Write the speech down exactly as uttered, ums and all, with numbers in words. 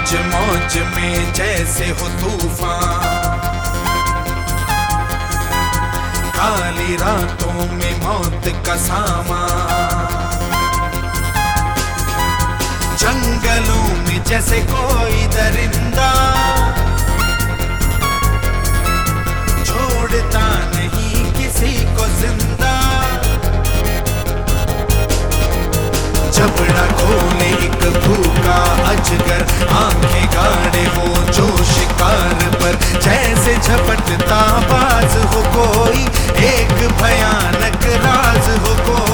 मौज मौज में जैसे हो तूफान, काली रातों में मौत का सामान, जंगलों में जैसे कोई दरिंदा छोड़ता नहीं किसी को जिंदा। जबड़ा खोले एक भूखा अजगर, आंखें गाड़े हो जो शिकार पर, जैसे झपटता बाज हो कोई, एक भयानक राज हो कोई।